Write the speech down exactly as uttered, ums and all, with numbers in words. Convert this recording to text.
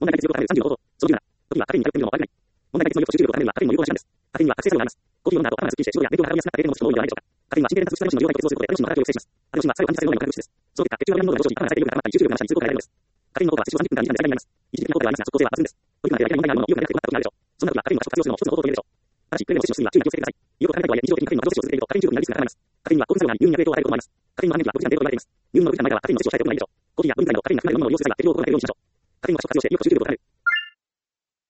問題解決要項さんじゅうの方法。その理由なら、時にはカフェインに頼ってみるのも悪くない。問題解決の要素集中力のためにはカフェインも有効な手段です。カフェインには覚醒作用があります。コーヒーを飲んだ後頭がすっきりして、仕事や勉強がはかどりやすくなった経験を持つ人も多いのではないでしょうか。カフェインは神経伝達物質の両方に相互作用することで、アデノシンの働きを制止します。アデノシンは作用を感じさせる能力のある物質です。その結果、血中のアミノードの上昇にカフェインが高まったり、集中力が増したりする効果が得られるのです。カフェインの効果は摂取後さんじゅっぷんからにじかんで最大になります。一時的な効果ではありますが、即効性は抜群です。取り組まれているだけで問題があるものを有効になって良くなった時があるでしょう。そんな時はカフェインの過食活用するのも一つの方法と言えるでしょう。ただし、クレームを摂取の際には注意が必要です。有効とされないとはいえ、日常的にカフェインの過剰摂取を続けると、カフェイン中毒になるリスクが高まります。カフェインには興奮作用があり、入眠や抵抗を与えることもあります。カフェインの安眠期はごじかん程度と言われています。入眠のごじかんの間はカフェインの摂取を控えておくのがいいでしょう。コーヒーや分解のカフェインが少ない飲み物を利用する際は、適量を心がけるようにしましょう。カフェインは過食活用して、有効集中力を高める。